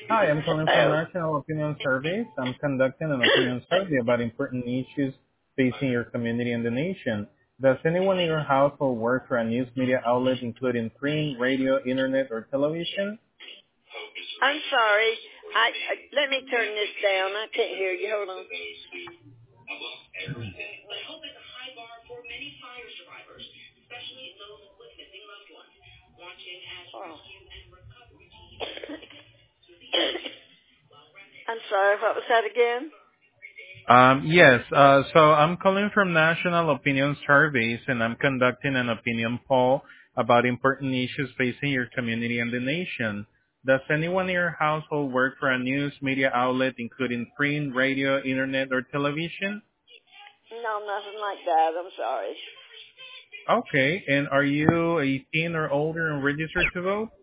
Hi, I'm calling from Oh, National Opinion Surveys. I'm conducting an opinion survey about important issues facing your community and the nation. Does anyone in your household work for a news media outlet, including print, radio, internet, or television? I'm sorry. Let me turn this down. I can't hear you. Hold on. Oh. I'm sorry. What was that again? Yes, so I'm calling from National Opinion Surveys, and I'm conducting an opinion poll about important issues facing your community and the nation. Does anyone in your household work for a news media outlet, including print, radio, internet, or television? No, nothing like that. I'm sorry. Okay, and are you 18 or older and registered to vote?